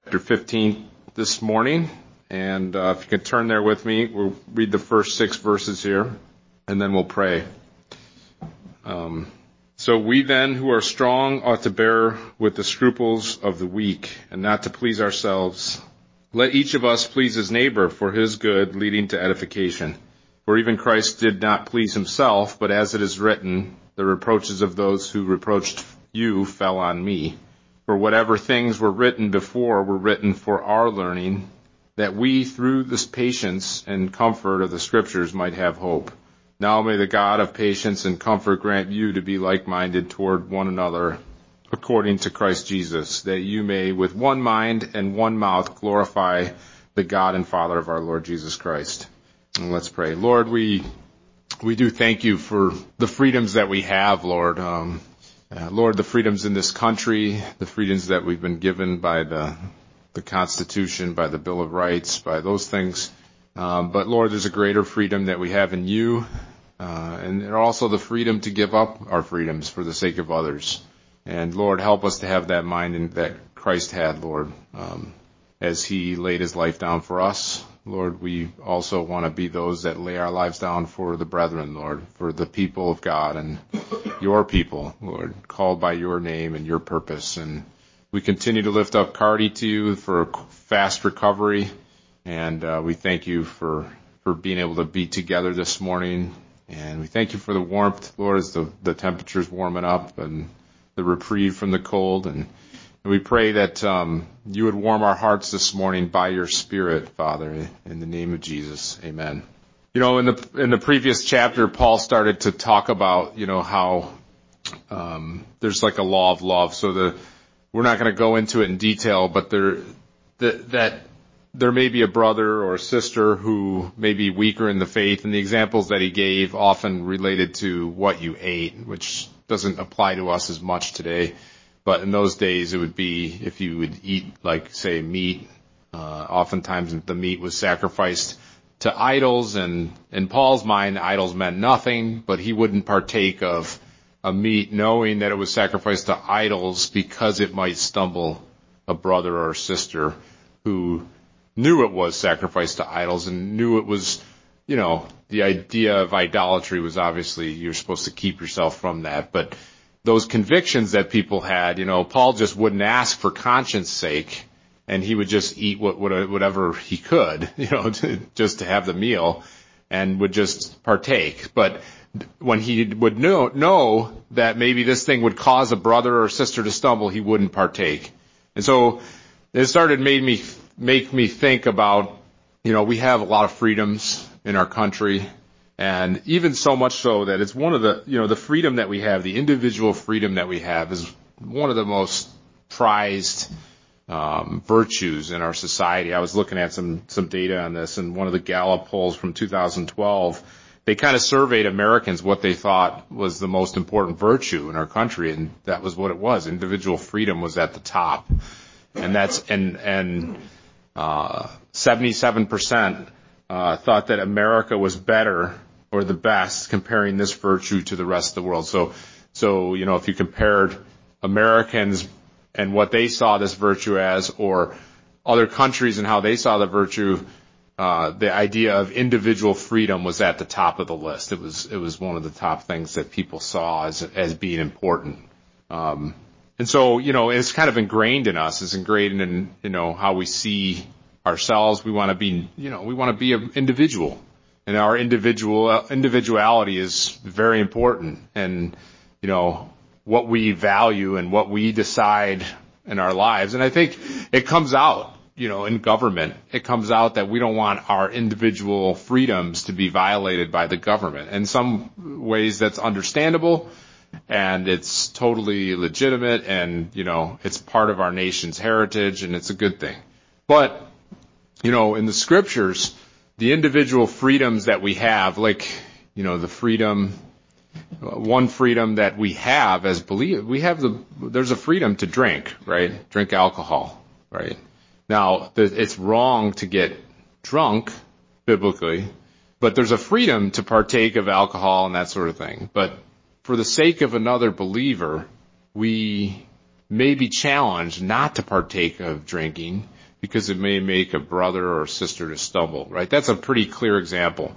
Chapter 15 this morning, and if you could turn there with me, we'll read the first 6 verses here, and then we'll pray. So we then who are strong ought to bear with the scruples of the weak, and not to please ourselves. Let each of us please his neighbor for his good, leading to edification. For even Christ did not please himself, but as it is written, the reproaches of those who reproached you fell on me. For whatever things were written before were written for our learning, that we through this patience and comfort of the Scriptures might have hope. Now may the God of patience and comfort grant you to be like-minded toward one another, according to Christ Jesus, that you may with one mind and one mouth glorify the God and Father of our Lord Jesus Christ. And let's pray. Lord, we do thank you for the freedoms that we have, Lord. Lord, the freedoms in this country, the freedoms that we've been given by the Constitution, by the Bill of Rights, by those things. But Lord, there's a greater freedom that we have in you, and also the freedom to give up our freedoms for the sake of others. And Lord, help us to have that mind that Christ had, Lord, as he laid his life down for us. Lord, we also want to be those that lay our lives down for the brethren, Lord, for the people of God and your people, Lord, called by your name and your purpose. And we continue to lift up Cardi to you for a fast recovery. And we thank you for being able to be together this morning. And we thank you for the warmth, Lord, as the temperature's warming up and the reprieve from the cold. And we pray that you would warm our hearts this morning by your Spirit, Father, in the name of Jesus. Amen. You know, in the previous chapter, Paul started to talk about, how there's like a law of love. So we're not going to go into it in detail, but that there may be a brother or a sister who may be weaker in the faith, and the examples that he gave often related to what you ate, which doesn't apply to us as much today. But in those days, it would be if you would eat, like, say, meat. Oftentimes the meat was sacrificed to idols, and in Paul's mind, idols meant nothing, but he wouldn't partake of a meat knowing that it was sacrificed to idols because it might stumble a brother or a sister who knew it was sacrificed to idols and knew it was, the idea of idolatry was obviously you're supposed to keep yourself from that. But those convictions that people had, Paul just wouldn't ask for conscience sake, and he would just eat whatever he could, just to have the meal, and would just partake. But when he would know that maybe this thing would cause a brother or sister to stumble, he wouldn't partake. And so it started make me think about, we have a lot of freedoms in our country. And even so much so that it's one of the freedom that we have, the individual freedom that we have is one of the most prized virtues in our society. I was looking at some data on this, and one of the Gallup polls from 2012, they kind of surveyed Americans what they thought was the most important virtue in our country, and that was what it was. Individual freedom was at the top. And 77% thought that America was better or the best, comparing this virtue to the rest of the world. So if you compared Americans and what they saw this virtue as, or other countries and how they saw the virtue, the idea of individual freedom was at the top of the list. It was one of the top things that people saw as being important. And so, it's kind of ingrained in us. It's ingrained in, how we see ourselves. We want to be, an individual. And our individuality is very important. And, what we value and what we decide in our lives. And I think it comes out, in government. It comes out that we don't want our individual freedoms to be violated by the government. In some ways that's understandable, and it's totally legitimate, and, it's part of our nation's heritage, and it's a good thing. But, in the Scriptures, the individual freedoms that we have, like, one freedom that we have as believers, there's a freedom to drink, right? Drink alcohol, right? Now, it's wrong to get drunk, biblically, but there's a freedom to partake of alcohol and that sort of thing. But for the sake of another believer, we may be challenged not to partake of drinking, because it may make a brother or sister to stumble, right? That's a pretty clear example.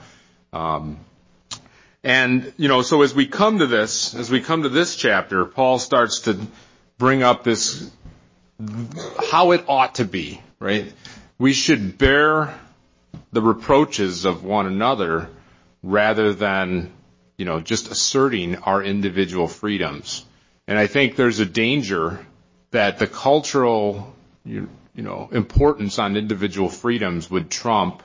And, so as we come to this chapter, Paul starts to bring up this, how it ought to be, right? We should bear the reproaches of one another rather than, just asserting our individual freedoms. And I think there's a danger that the cultural, importance on individual freedoms would trump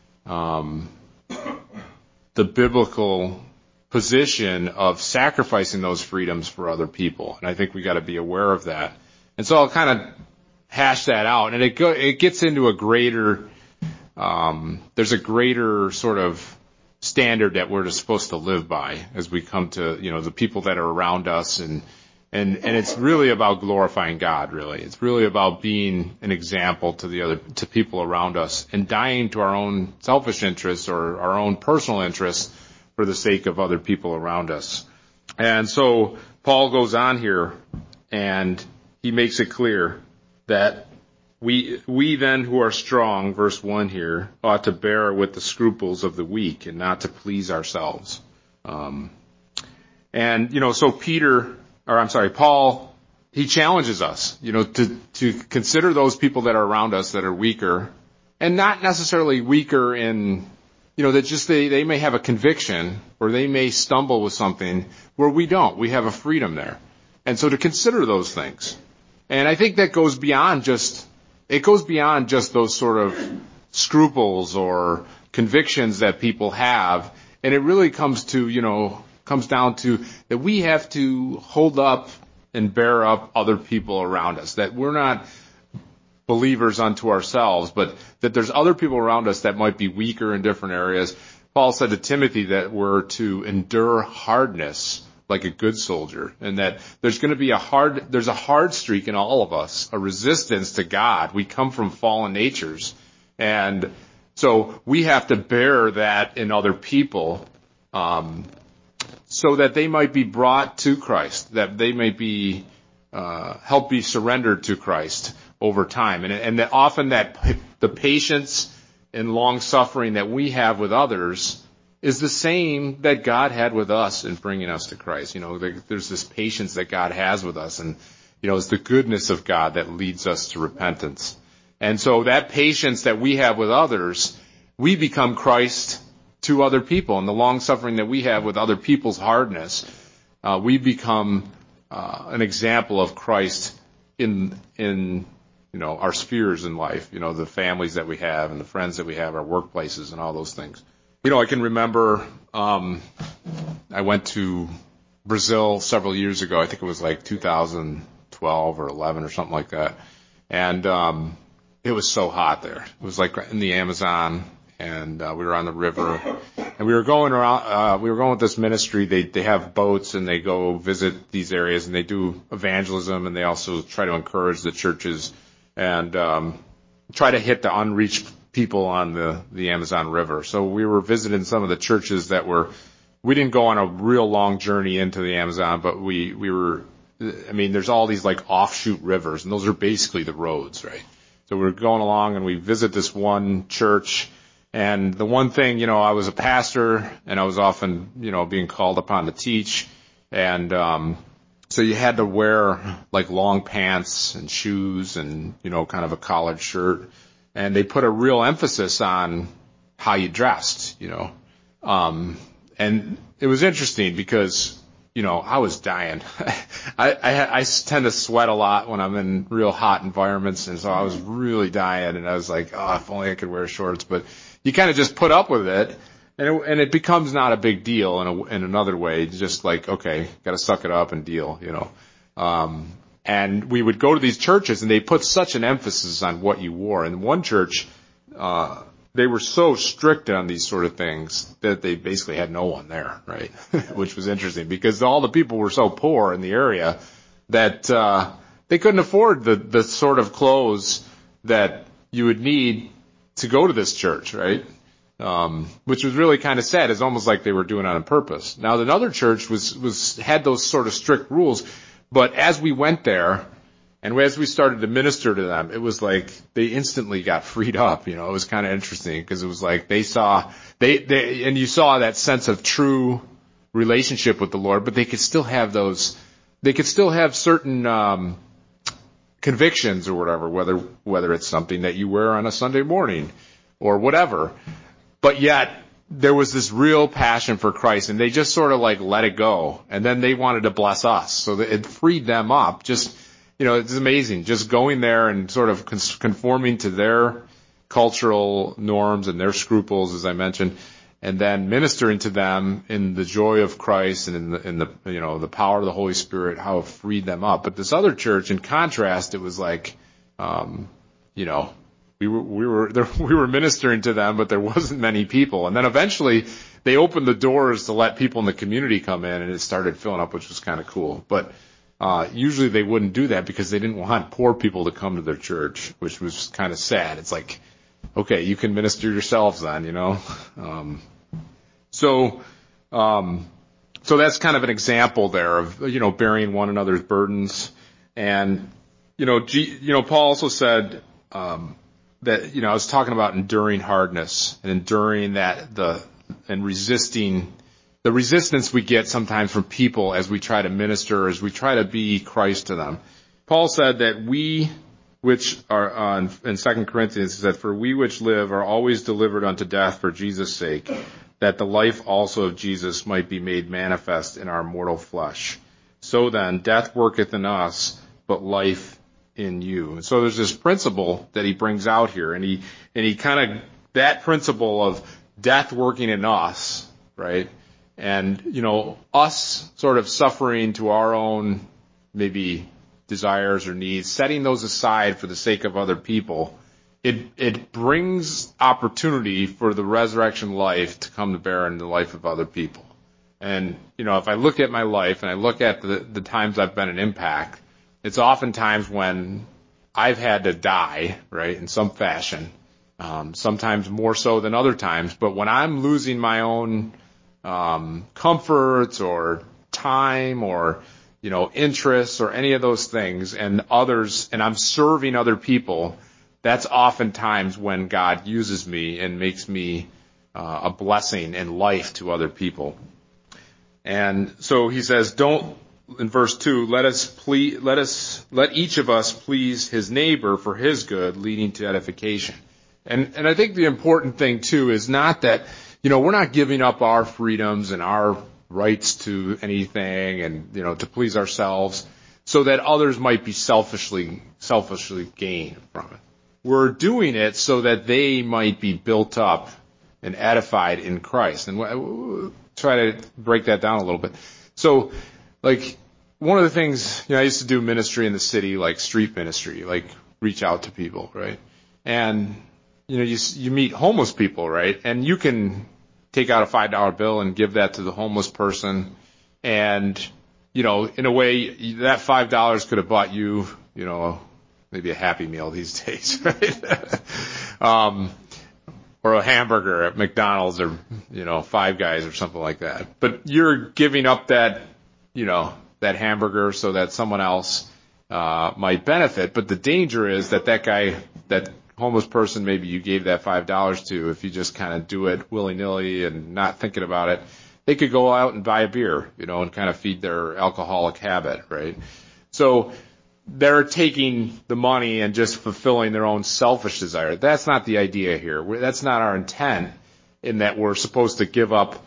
the biblical position of sacrificing those freedoms for other people. And I think we got to be aware of that. And so I'll kind of hash that out. And it gets into a greater, there's a greater sort of standard that we're supposed to live by as we come to, the people that are around us. And it's really about glorifying God, really. It's really about being an example to people around us and dying to our own selfish interests or our own personal interests for the sake of other people around us. And so Paul goes on here and he makes it clear that we then who are strong, verse 1 here, ought to bear with the scruples of the weak and not to please ourselves. So Paul, he challenges us, to consider those people that are around us that are weaker, and not necessarily weaker in, that just they may have a conviction or they may stumble with something where we don't. We have a freedom there. And so to consider those things. And I think that goes beyond just those sort of scruples or convictions that people have. And it really comes down to that we have to hold up and bear up other people around us, that we're not believers unto ourselves, but that there's other people around us that might be weaker in different areas. Paul said to Timothy that we're to endure hardness like a good soldier, and that there's a hard streak in all of us, a resistance to God. We come from fallen natures. And so we have to bear that in other people, so that they might be brought to Christ, that they may be help be surrendered to Christ over time, and that often that the patience and long suffering that we have with others is the same that God had with us in bringing us to Christ. There's this patience that God has with us, and it's the goodness of God that leads us to repentance. And so that patience that we have with others, we become Christ to other people, and the long suffering that we have with other people's hardness, we become an example of Christ in our spheres in life, the families that we have and the friends that we have, our workplaces and all those things. I can remember I went to Brazil several years ago. I think it was like 2012 or 11 or something like that. And it was so hot there. It was like in the Amazon. And we were on the river, and we were going around. We were going with this ministry. They have boats, and they go visit these areas, and they do evangelism, and they also try to encourage the churches and try to hit the unreached people on the Amazon River. So we were visiting some of the churches we didn't go on a real long journey into the Amazon, but we were. There's all these like offshoot rivers, and those are basically the roads, right? So we were going along, and we visit this one church. And the one thing, I was a pastor, and I was often, being called upon to teach. And so you had to wear like long pants and shoes and, kind of a collared shirt. And they put a real emphasis on how you dressed, And it was interesting because, I was dying. I tend to sweat a lot when I'm in real hot environments. And so I was really dying. And I was like, oh, if only I could wear shorts. But you kind of just put up with it, and it becomes not a big deal in another way. It's just like, okay, got to suck it up and deal, And we would go to these churches, and they put such an emphasis on what you wore. In one church, they were so strict on these sort of things that they basically had no one there, right? Which was interesting because all the people were so poor in the area that they couldn't afford the sort of clothes that you would need to go to this church, right? Which was really kind of sad. It's almost like they were doing it on purpose. Now, another church had those sort of strict rules, but as we went there, And as we started to minister to them, it was like they instantly got freed up. It was kind of interesting because it was like they and you saw that sense of true relationship with the Lord, but they could still have certain convictions or whatever, whether it's something that you wear on a Sunday morning or whatever. But yet there was this real passion for Christ, and they just sort of like let it go. And then they wanted to bless us. So it freed them up. Just, it's amazing. Just going there and sort of conforming to their cultural norms and their scruples, as I mentioned, and then ministering to them in the joy of Christ and in the power of the Holy Spirit, how it freed them up. But this other church, in contrast, it was like, we were ministering to them, but there wasn't many people. And then eventually they opened the doors to let people in the community come in, and it started filling up, which was kind of cool. But usually they wouldn't do that because they didn't want poor people to come to their church, which was kind of sad. It's like, okay, you can minister yourselves then, So that's kind of an example there of, bearing one another's burdens. And, Paul also said, that, I was talking about enduring hardness and enduring and resisting the resistance we get sometimes from people as we try to minister, as we try to be Christ to them. Paul said that we, which are in 2 Corinthians, he said, for we which live are always delivered unto death for Jesus' sake, that the life also of Jesus might be made manifest in our mortal flesh. So then, death worketh in us, but life in you. And so there's this principle that he brings out here, and he kind of, that principle of death working in us, right? And, us sort of suffering to our own, maybe, desires or needs, setting those aside for the sake of other people, it brings opportunity for the resurrection life to come to bear in the life of other people. And, if I look at my life and I look at the times I've been an impact, it's oftentimes when I've had to die, right, in some fashion, sometimes more so than other times. But when I'm losing my own comforts or time or, interests or any of those things, and I'm serving other people, that's oftentimes when God uses me and makes me a blessing in life to other people. And so he says, in verse 2, let each of us please his neighbor for his good, leading to edification. And I think the important thing too is not that, we're not giving up our freedoms and our rights to anything and, to please ourselves so that others might be selfishly gain from it. We're doing it so that they might be built up and edified in Christ. And we'll try to break that down a little bit. So, like, one of the things, I used to do ministry in the city, like street ministry, like reach out to people, right? And, you meet homeless people, right? And you can take out a $5 bill and give that to the homeless person. And, in a way, that $5 could have bought you, maybe a Happy Meal these days, right? Or a hamburger at McDonald's or, Five Guys or something like that. But you're giving up that, that hamburger so that someone else might benefit. But the danger is that guy, that homeless person maybe you gave that $5 to, if you just kind of do it willy-nilly and not thinking about it, they could go out and buy a beer, and kind of feed their alcoholic habit, right? So they're taking the money and just fulfilling their own selfish desire. That's not the idea here. That's not our intent, in that we're supposed to give up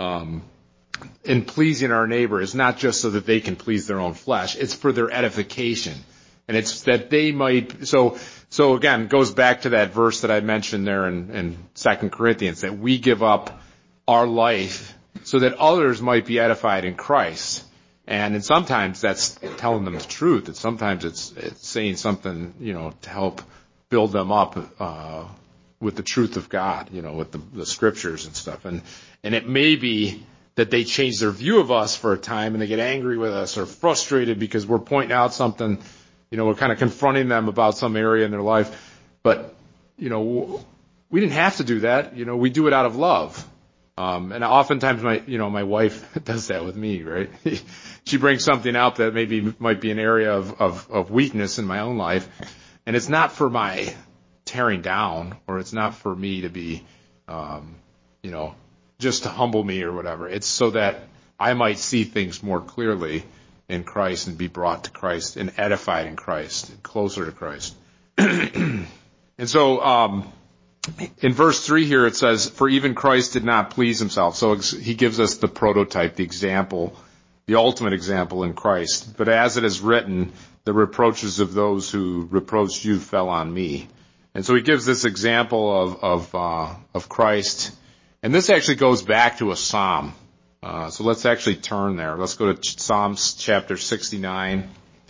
in pleasing our neighbor. It's not just so that they can please their own flesh. It's for their edification. And it's that they might, so again, it goes back to that verse that I mentioned there in 2 Corinthians, that we give up our life so that others might be edified in Christ. And sometimes that's telling them the truth. And sometimes it's saying something, to help build them up, with the truth of God, with the scriptures and stuff. And it may be that they change their view of us for a time and they get angry with us or frustrated because we're pointing out something, we're kind of confronting them about some area in their life. But, we didn't have to do that. We do it out of love. And oftentimes my wife does that with me, right? She brings something up that maybe might be an area of weakness in my own life. And it's not for my tearing down, or it's not for me to be, just to humble me or whatever. It's so that I might see things more clearly in Christ and be brought to Christ and edified in Christ and closer to Christ. And so, in verse 3 here it says, "For even Christ did not please himself." So he gives us the prototype, the example, the ultimate example in Christ. "But as it is written, the reproaches of those who reproached you fell on me." And so he gives this example of Christ. And this actually goes back to a psalm. So let's actually turn there. Let's go to Psalms chapter 69.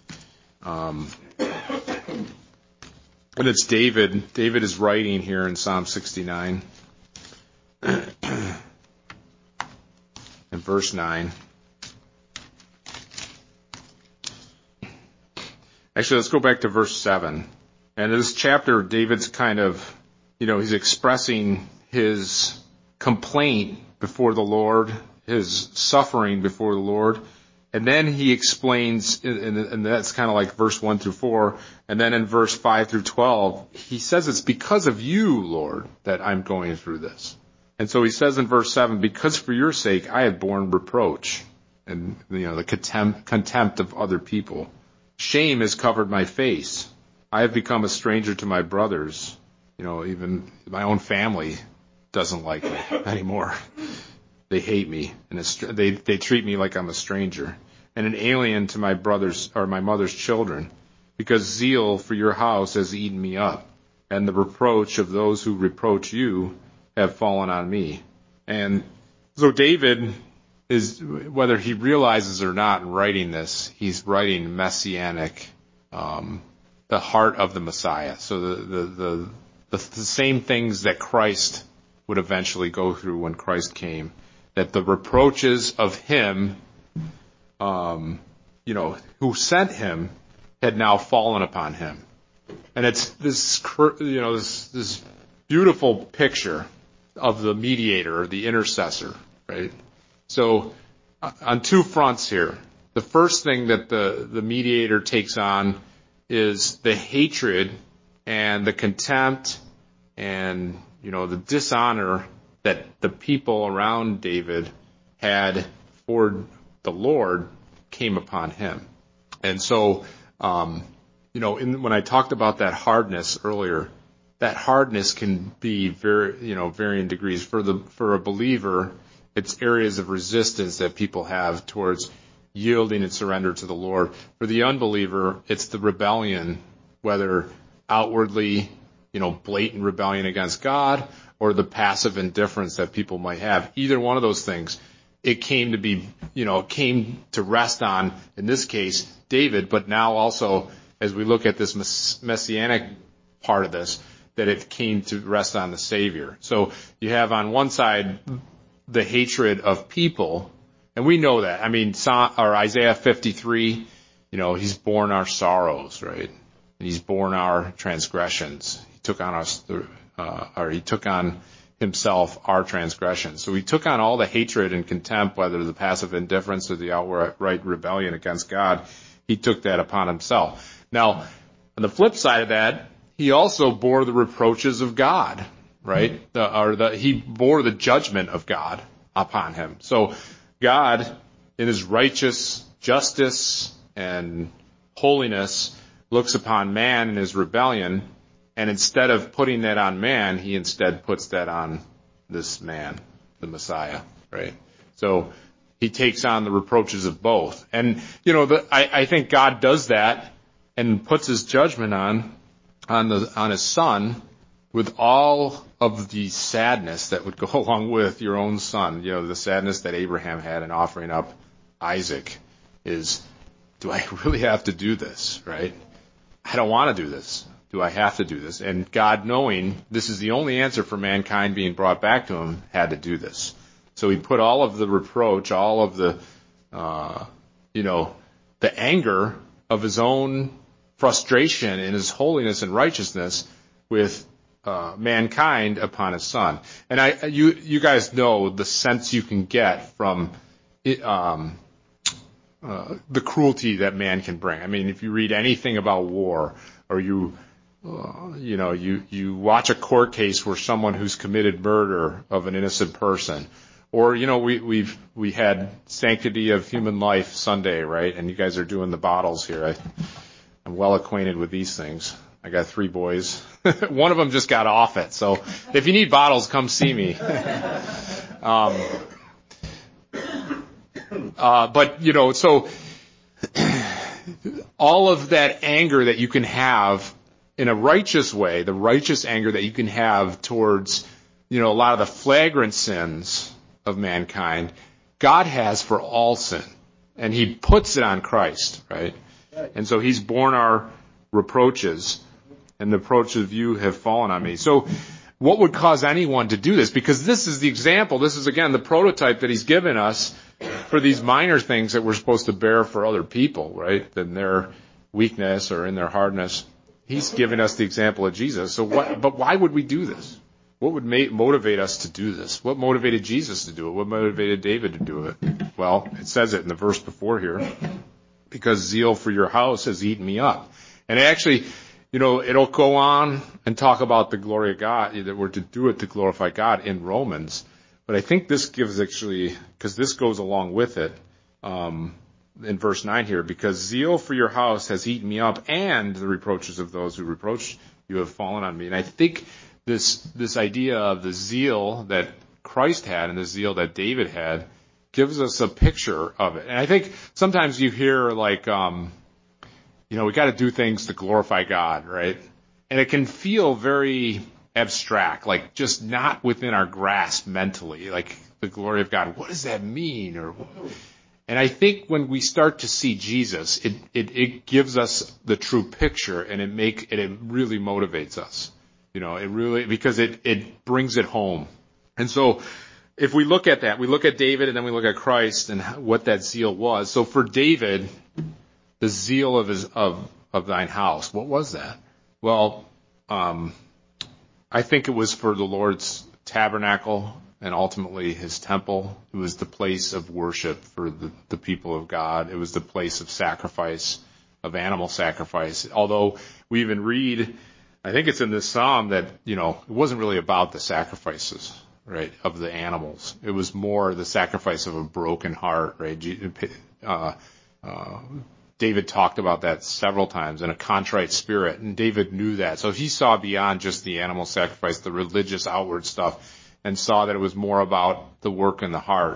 And it's David. David is writing here in Psalm 69. In verse 9. Actually, let's go back to verse 7. And in this chapter, David's kind of, he's expressing his complaint before the Lord, his suffering before the Lord. And then he explains, and that's kind of like verse 1 through 4. And then in verse 5 through 12, he says it's because of you, Lord, that I'm going through this. And so he says in verse 7, "Because for your sake I have borne reproach," and, the contempt of other people. "Shame has covered my face. I have become a stranger to my brothers." Even my own family doesn't like me anymore. They hate me, and they treat me like I'm a stranger, and an alien to my brothers or my mother's children, because zeal for your house has eaten me up, and the reproach of those who reproach you have fallen on me. And so David is, whether he realizes or not in writing this, he's writing messianic, the heart of the Messiah. So the same things that Christ would eventually go through when Christ came, that the reproaches of him, who sent him, had now fallen upon him. And it's this beautiful picture of the mediator, the intercessor, right? So on two fronts here. The first thing that the mediator takes on is the hatred and the contempt and, the dishonor that the people around David had for the Lord came upon him. And so, when I talked about that hardness earlier, that hardness can be varying degrees. For a believer, it's areas of resistance that people have towards yielding and surrender to the Lord. For the unbeliever, it's the rebellion, whether outwardly, blatant rebellion against God, or the passive indifference that people might have. Either one of those things, it came to rest on, in this case, David, but now also, as we look at this messianic part of this, that it came to rest on the Savior. So you have on one side the hatred of people, and we know that. I mean, Isaiah 53, he's borne our sorrows, right? And he's borne our transgressions. He took on us, he took on himself our transgressions. So he took on all the hatred and contempt, whether the passive indifference or the outright rebellion against God. He took that upon himself. Now, on the flip side of that, he also bore the reproaches of God, right? He bore the judgment of God upon him. So God, in his righteous justice and holiness, looks upon man in his rebellion, and instead of putting that on man, he instead puts that on this man, the Messiah, right? So he takes on the reproaches of both. And, I think God does that and puts his judgment on his son with all of the sadness that would go along with your own son. The sadness that Abraham had in offering up Isaac is, do I really have to do this, right? I don't want to do this. Do I have to do this? And God, knowing this is the only answer for mankind being brought back to him, had to do this. So he put all of the reproach, all of the, the anger of his own frustration in his holiness and righteousness with mankind upon his son. And you guys know the sense you can get from it, the cruelty that man can bring. I mean, if you read anything about war, or you watch a court case where someone who's committed murder of an innocent person, or we had Sanctity of Human Life Sunday, right? And you guys are doing the bottles here. I'm well acquainted with these things. I got 3 boys. One of them just got off it. So if you need bottles, come see me. But so all of that anger that you can have in a righteous way, the righteous anger that you can have towards, a lot of the flagrant sins of mankind, God has for all sin. And he puts it on Christ, right? And so he's borne our reproaches, and the reproaches of you have fallen on me. So what would cause anyone to do this? Because this is the example. This is, again, the prototype that he's given us for these minor things that we're supposed to bear for other people, right? In their weakness or in their hardness. He's given us the example of Jesus. But why would we do this? What would motivate us to do this? What motivated Jesus to do it? What motivated David to do it? Well, it says it in the verse before here. Because zeal for your house has eaten me up. And actually, it'll go on and talk about the glory of God, that we're to do it to glorify God in Romans. But I think this gives because this goes along with it, in verse 9 here, because zeal for your house has eaten me up, and the reproaches of those who reproach you have fallen on me. And I think this idea of the zeal that Christ had and the zeal that David had gives us a picture of it. And I think sometimes you hear we got to do things to glorify God, right? And it can feel very abstract, like just not within our grasp mentally, like the glory of God. What does that mean? And I think when we start to see Jesus, it gives us the true picture, and it really motivates us, because it brings it home. And so if we look at that, we look at David and then we look at Christ and what that zeal was. So for David, the zeal of thine house, what was that? Well, I think it was for the Lord's tabernacle and ultimately his temple. It was the place of worship for the people of God. It was the place of sacrifice, of animal sacrifice. Although we even read, I think it's in this psalm, that, it wasn't really about the sacrifices, right, of the animals. It was more the sacrifice of a broken heart, right? David talked about that several times, in a contrite spirit, and David knew that. So he saw beyond just the animal sacrifice, the religious outward stuff, and saw that it was more about the work in the heart.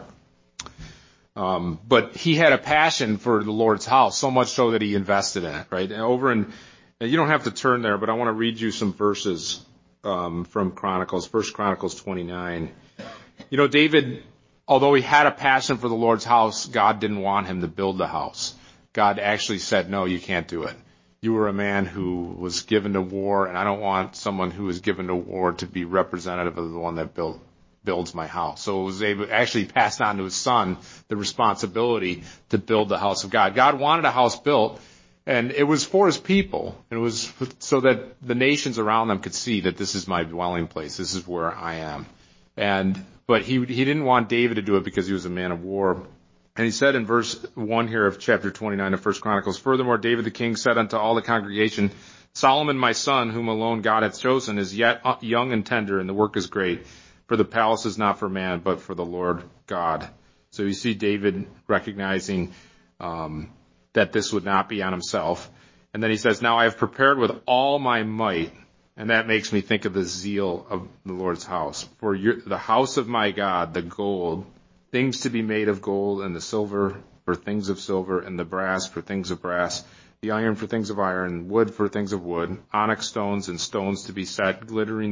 But he had a passion for the Lord's house, so much so that he invested in it, right? And you don't have to turn there, but I want to read you some verses from Chronicles, 1 Chronicles 29. David, although he had a passion for the Lord's house, God didn't want him to build the house. God actually said, no, you can't do it. You were a man who was given to war, and I don't want someone who was given to war to be representative of the one that builds my house. So it was actually passed on to his son the responsibility to build the house of God. God wanted a house built, and it was for his people. It was so that the nations around them could see that this is my dwelling place. This is where I am. But he didn't want David to do it because he was a man of war. And he said in verse 1 here of chapter 29 of 1 Chronicles, furthermore, David the king said unto all the congregation, Solomon my son, whom alone God hath chosen, is yet young and tender, and the work is great. For the palace is not for man, but for the Lord God. So you see David recognizing that this would not be on himself. And then he says, now I have prepared with all my might. And that makes me think of the zeal of the Lord's house. For the house of my God, the gold, things to be made of gold, and the silver for things of silver, and the brass for things of brass, the iron for things of iron, wood for things of wood, onyx stones and stones to be set, glycerine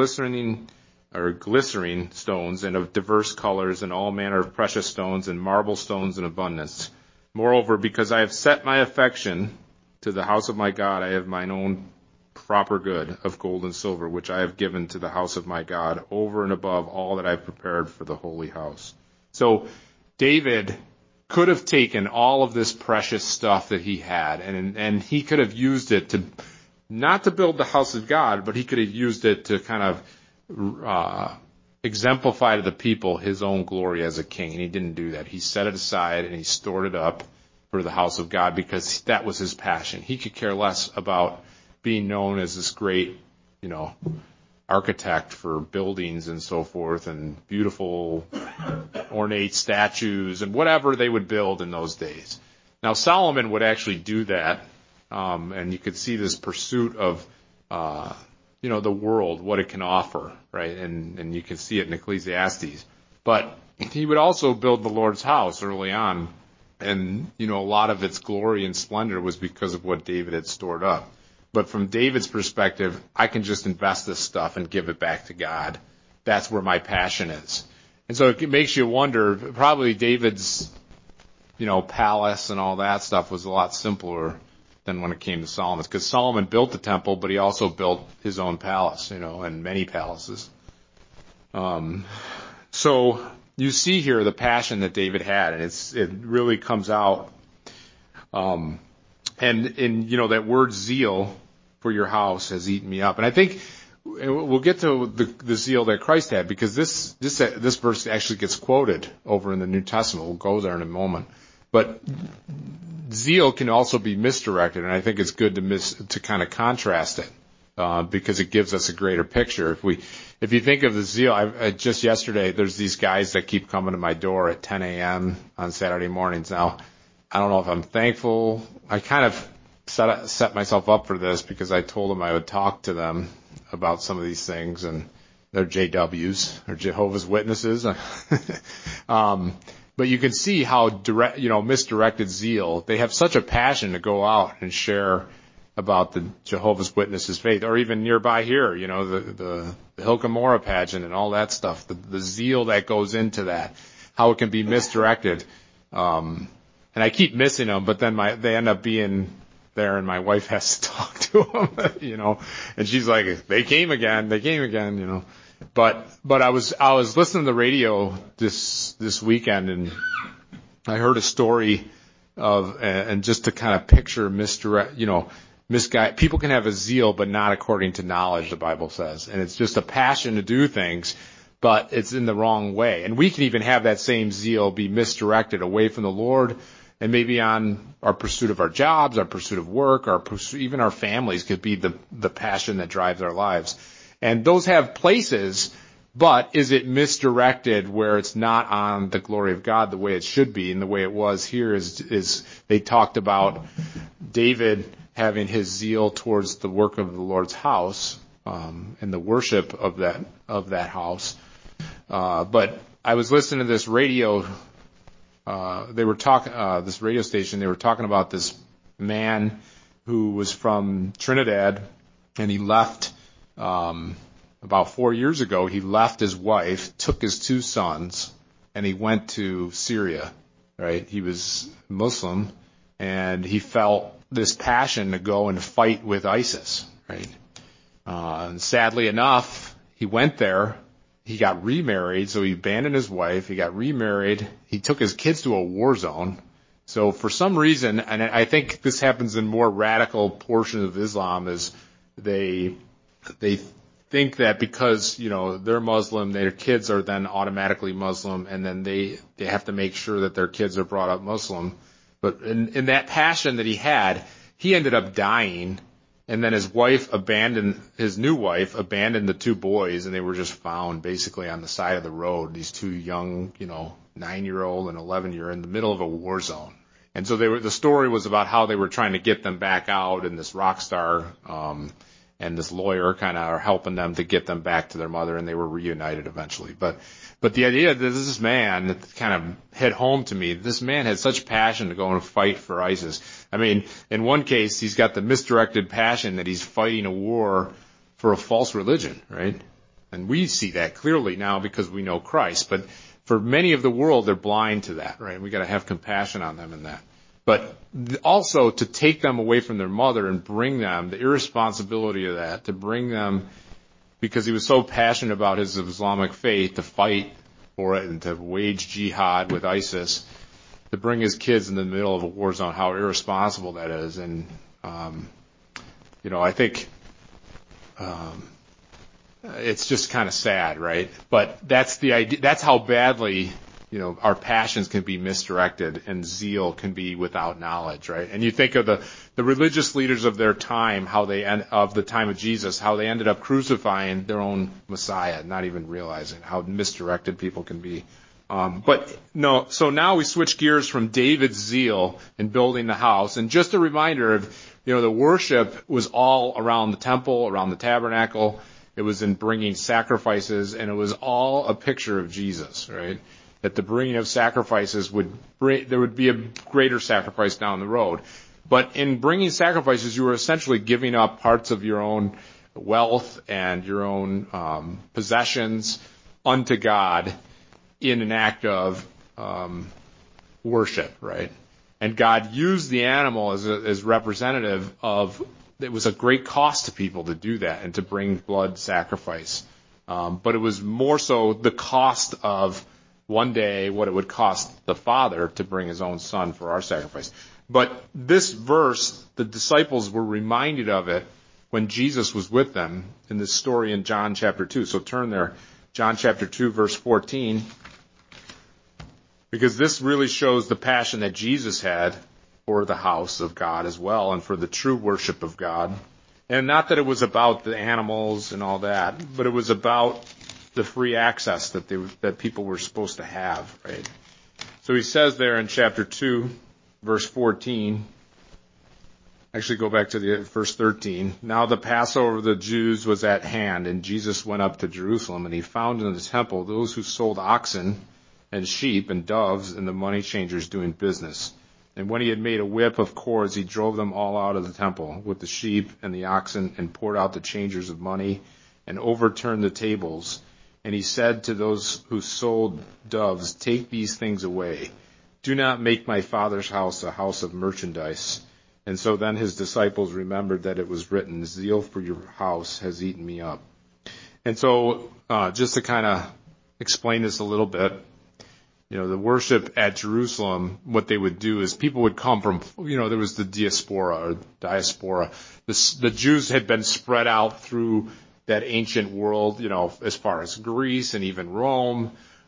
stones, and of diverse colors, and all manner of precious stones, and marble stones in abundance. Moreover, because I have set my affection to the house of my God, I have mine own proper good of gold and silver, which I have given to the house of my God, over and above all that I have prepared for the holy house. So David could have taken all of this precious stuff that he had, and he could have used it not to build the house of God, but he could have used it to kind of exemplify to the people his own glory as a king. And he didn't do that. He set it aside and he stored it up for the house of God because that was his passion. He could care less about being known as this great, architect for buildings and so forth and beautiful ornate statues and whatever they would build in those days. Now Solomon would actually do that, and you could see this pursuit of the world, what it can offer, right? And you can see it in Ecclesiastes. But he would also build the Lord's house early on, and a lot of its glory and splendor was because of what David had stored up. But from David's perspective, I can just invest this stuff and give it back to God. That's where my passion is. And so it makes you wonder, probably David's, palace and all that stuff was a lot simpler than when it came to Solomon's. Because Solomon built the temple, but he also built his own palace, and many palaces. So you see here the passion that David had, and it really comes out. And in, that word zeal for your house has eaten me up. And I think we'll get to the zeal that Christ had, because this verse actually gets quoted over in the New Testament. We'll go there in a moment. But zeal can also be misdirected, and I think it's good to kind of contrast it, because it gives us a greater picture. If you think of the zeal, just yesterday, there's these guys that keep coming to my door at 10 a.m. on Saturday mornings. Now, I don't know if I'm thankful. I kind of set myself up for this because I told them I would talk to them about some of these things, and they're JWs, or Jehovah's Witnesses. But you can see how misdirected zeal. They have such a passion to go out and share about the Jehovah's Witnesses faith, or even nearby here, the Hilkamora pageant and all that stuff. The zeal that goes into that, how it can be misdirected. And I keep missing them, but then they end up being there, and my wife has to talk to them, and she's like, they came again. But I was listening to the radio this weekend, and I heard a story of, and just to kind of picture misguide. People can have a zeal, but not according to knowledge, the Bible says, and it's just a passion to do things, but it's in the wrong way. And we can even have that same zeal be misdirected away from the Lord. And maybe on our pursuit of our jobs, our pursuit of work, even our families could be the passion that drives our lives. And those have places, but is it misdirected where it's not on the glory of God the way it should be? And the way it was here is they talked about David having his zeal towards the work of the Lord's house, and the worship of that house. But I was listening to this radio. They were talking, this radio station, they were talking about this man who was from Trinidad, and he left, about 4 years ago, he left his wife, took his 2 sons, and he went to Syria, right? He was Muslim, and he felt this passion to go and fight with ISIS, right? And sadly enough, he went there. He got remarried, so he abandoned his wife. He got remarried. He took his kids to a war zone. So for some reason, and I think this happens in more radical portions of Islam, is they think that because, they're Muslim, their kids are then automatically Muslim, and then they have to make sure that their kids are brought up Muslim. But in that passion that he had, he ended up dying. And then his new wife abandoned the 2 boys, and they were just found basically on the side of the road. These 2 young, 9-year-old and 11-year in the middle of a war zone. And so the story was about how they were trying to get them back out, and this rock star, and this lawyer kind of are helping them to get them back to their mother, and they were reunited eventually. But the idea that this man, that kind of hit home to me, this man had such passion to go and fight for ISIS. I mean, in one case, he's got the misdirected passion that he's fighting a war for a false religion, right? And we see that clearly now because we know Christ. But for many of the world, they're blind to that, right? We got to have compassion on them in that. But also to take them away from their mother and bring them, the irresponsibility of that, to bring them, because he was so passionate about his Islamic faith, to fight for it and to wage jihad with ISIS, to bring his kids in the middle of a war zone, how irresponsible that is. And I think it's just kind of sad, right? But that's the idea. That's how badly, our passions can be misdirected and zeal can be without knowledge, right? And you think of the religious leaders of their time, of the time of Jesus, how they ended up crucifying their own Messiah, not even realizing how misdirected people can be. So now we switch gears from David's zeal in building the house. And just a reminder of, the worship was all around the temple, around the tabernacle. It was in bringing sacrifices, and it was all a picture of Jesus, right? That the bringing of sacrifices there would be a greater sacrifice down the road. But in bringing sacrifices, you were essentially giving up parts of your own wealth and your own possessions unto God in an act of worship, right? And God used the animal as representative of, it was a great cost to people to do that and to bring blood sacrifice. But it was more so the cost of one day what it would cost the Father to bring his own Son for our sacrifice. But this verse, the disciples were reminded of it when Jesus was with them in this story in John chapter 2. So turn there, John chapter 2, verse 14. Because this really shows the passion that Jesus had for the house of God as well and for the true worship of God. And not that it was about the animals and all that, but it was about the free access that people were supposed to have, right? So he says there in chapter 2, verse 14, actually go back to the verse 13. Now the Passover of the Jews was at hand, and Jesus went up to Jerusalem, and he found in the temple those who sold oxen and sheep and doves and the money changers doing business. And when he had made a whip of cords, he drove them all out of the temple with the sheep and the oxen and poured out the changers of money and overturned the tables. And he said to those who sold doves, take these things away. Do not make my Father's house a house of merchandise. And so then his disciples remembered that it was written, zeal for your house has eaten me up. And so just to kind of explain this a little bit, the worship at Jerusalem, what they would do is people would come from, there was the diaspora. The Jews had been spread out through that ancient world, as far as Greece and even Rome,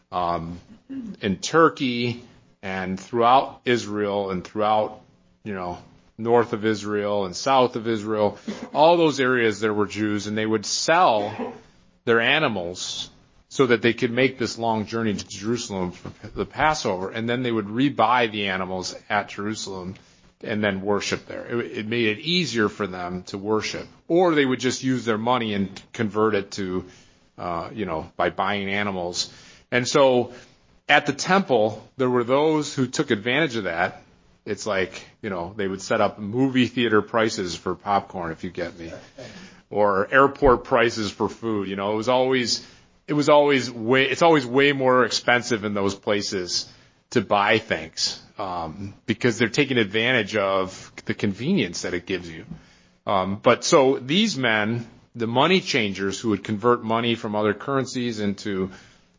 and Turkey, and throughout Israel and throughout, north of Israel and south of Israel. All those areas there were Jews, and they would sell their animals so that they could make this long journey to Jerusalem for the Passover, and then they would rebuy the animals at Jerusalem and then worship there. It made it easier for them to worship. Or they would just use their money and convert it to, by buying animals. And so at the temple, there were those who took advantage of that. It's like, they would set up movie theater prices for popcorn, if you get me, or airport prices for food. It's always way more expensive in those places to buy things, because they're taking advantage of the convenience that it gives you. But so these men, the money changers who would convert money from other currencies into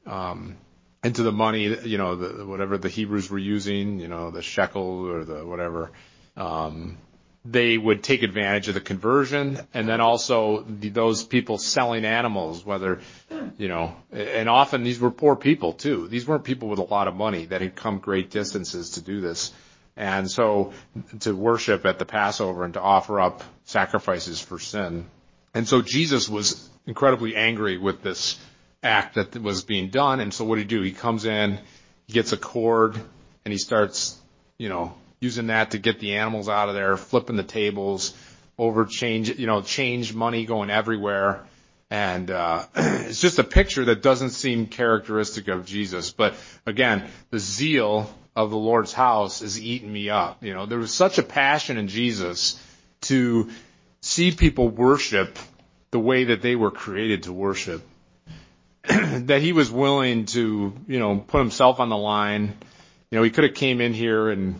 the money, whatever the Hebrews were using, the shekel or the whatever, they would take advantage of the conversion, and then also those people selling animals, whether, and often these were poor people too. These weren't people with a lot of money that had come great distances to do this. And so to worship at the Passover and to offer up sacrifices for sin. And so Jesus was incredibly angry with this act that was being done. And so what did he do? He comes in, he gets a cord, and he starts, using that to get the animals out of there, flipping the tables, change money going everywhere. And it's just a picture that doesn't seem characteristic of Jesus. But again, the zeal of the Lord's house is eating me up. There was such a passion in Jesus to see people worship the way that they were created to worship, that he was willing to, put himself on the line. He could have came in here and,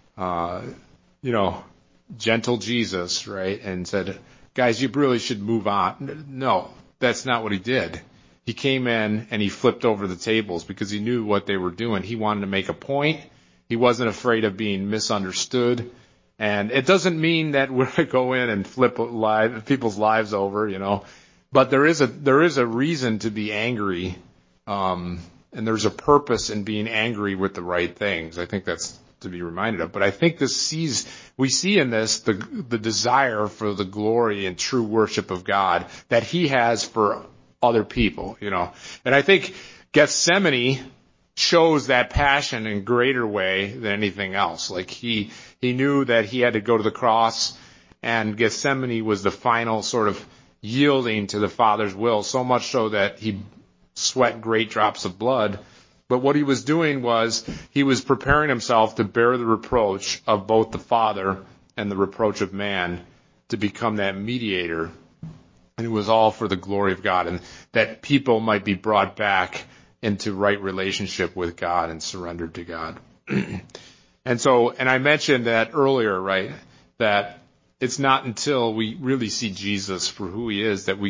gentle Jesus, right? And said, guys, you really should move on. No, that's not what he did. He came in and he flipped over the tables because he knew what they were doing. He wanted to make a point. He wasn't afraid of being misunderstood. And it doesn't mean that we're going to go in and flip people's lives over, but there is a reason to be angry, and there's a purpose in being angry with the right things. I think that's to be reminded of. But I think we see in this the desire for the glory and true worship of God that he has for other people, And I think Gethsemane shows that passion in a greater way than anything else. Like he knew that he had to go to the cross, and Gethsemane was the final sort of yielding to the Father's will, so much so that he sweat great drops of blood. But what he was doing was he was preparing himself to bear the reproach of both the Father and the reproach of man, to become that mediator. And it was all for the glory of God, and that people might be brought back into right relationship with God and surrendered to God. And I mentioned that earlier, right, that it's not until we really see Jesus for who he is that we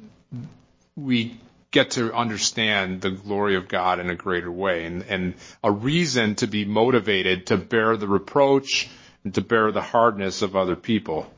get to understand the glory of God in a greater way, and a reason to be motivated to bear the reproach and to bear the hardness of other people.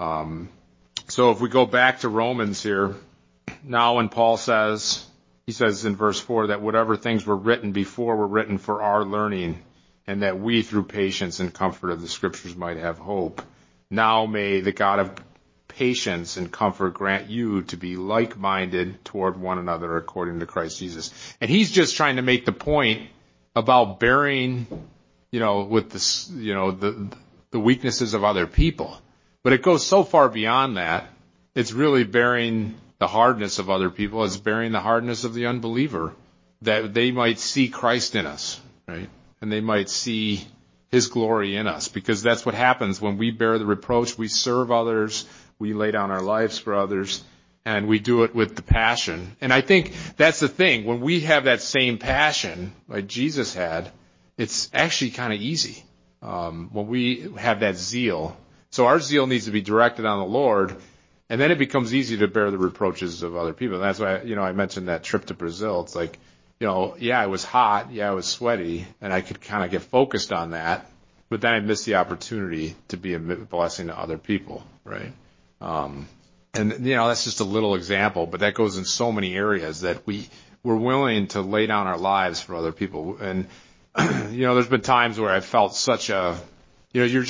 So if we go back to Romans here, now when Paul says, he says in verse 4 that whatever things were written before were written for our learning, and that we through patience and comfort of the scriptures might have hope. Now may the God of patience and comfort grant you to be like-minded toward one another according to Christ Jesus. And he's just trying to make the point about bearing, with this, the weaknesses of other people. But it goes so far beyond that. It's really bearing the hardness of other people. It's bearing the hardness of the unbeliever, that they might see Christ in us, right? And they might see his glory in us, because that's what happens when we bear the reproach. We serve others. We lay down our lives for others, and we do it with the passion. And I think that's the thing. When we have that same passion like Jesus had, it's actually kind of easy. When we have that zeal. So our zeal needs to be directed on the Lord, and then it becomes easy to bear the reproaches of other people. And that's why, I mentioned that trip to Brazil. It's like, it was hot. Yeah, it was sweaty, and I could kind of get focused on that. But then I missed the opportunity to be a blessing to other people, right? That's just a little example, but that goes in so many areas that we're willing to lay down our lives for other people. And, there's been times where I felt such a, you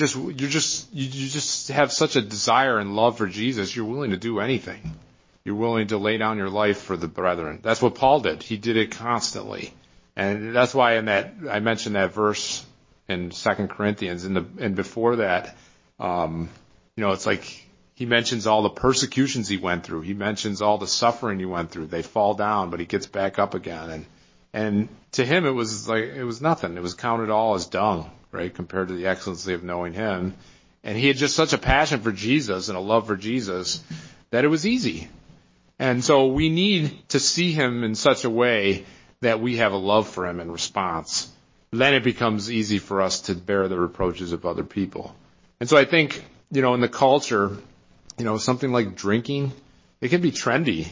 just have such a desire and love for Jesus. You're willing to do anything. You're willing to lay down your life for the brethren. That's what Paul did. He did it constantly. And that's why I mentioned that verse in 2 Corinthians, and before that, it's like he mentions all the persecutions he went through. He mentions all the suffering he went through. They fall down, but he gets back up again. And to him, it was nothing. It was counted all as dung, right, compared to the excellency of knowing him. And he had just such a passion for Jesus and a love for Jesus that it was easy. And so we need to see him in such a way that we have a love for him in response. Then it becomes easy for us to bear the reproaches of other people. And so I think, in the culture, something like drinking, it can be trendy,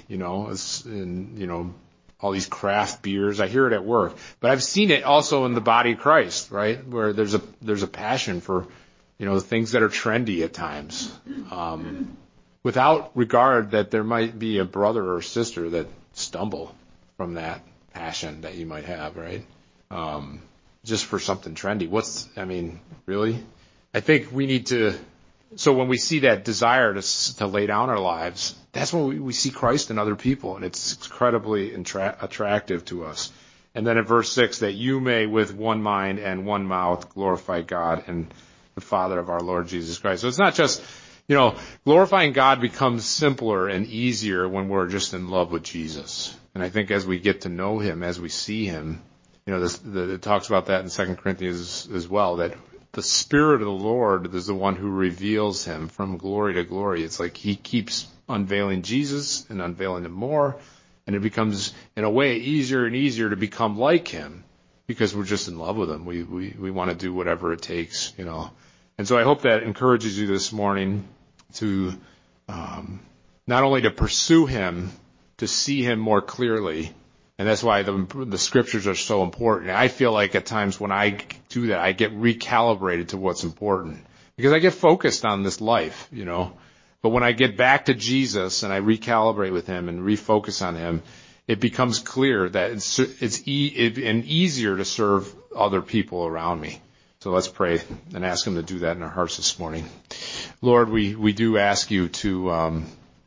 all these craft beers. I hear it at work, but I've seen it also in the body of Christ, right? Where there's a passion for, the things that are trendy at times, without regard that there might be a brother or sister that stumble from that passion that you might have, right? Just for something trendy. Really? I think we need to. So when we see that desire to lay down our lives, that's when we see Christ in other people, and it's incredibly attractive to us. And then in verse 6, that you may with one mind and one mouth glorify God and the Father of our Lord Jesus Christ. So it's not just, glorifying God becomes simpler and easier when we're just in love with Jesus. And I think as we get to know him, as we see him, it talks about that in 2 Corinthians as well, that the Spirit of the Lord is the one who reveals him from glory to glory. It's like he keeps unveiling Jesus and unveiling him more, and it becomes, in a way, easier and easier to become like him because we're just in love with him. We want to do whatever it takes, And so I hope that encourages you this morning to not only to pursue him, to see him more clearly. And that's why the scriptures are so important. I feel like at times when I do that, I get recalibrated to what's important, Because I get focused on this life, But when I get back to Jesus and I recalibrate with him and refocus on him, it becomes clear that it's easier to serve other people around me. So let's pray and ask him to do that in our hearts this morning. Lord, we do ask you to,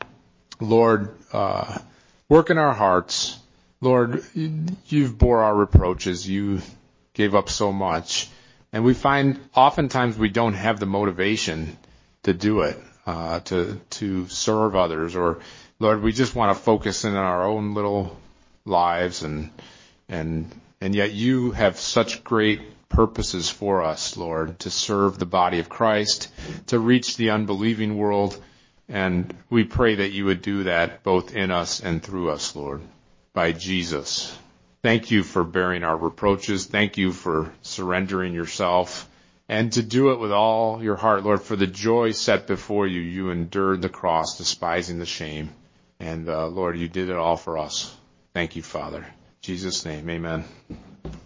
work in our hearts. Lord, you've bore our reproaches. You gave up so much. And we find oftentimes we don't have the motivation to do it, to serve others. Or, Lord, we just want to focus in on our own little lives. And yet you have such great purposes for us, Lord, to serve the body of Christ, to reach the unbelieving world. And we pray that you would do that both in us and through us, Lord, by Jesus. Thank you for bearing our reproaches. Thank you for surrendering yourself. And to do it with all your heart, Lord, for the joy set before you, you endured the cross, despising the shame. And Lord, you did it all for us. Thank you, Father. In Jesus' name, amen.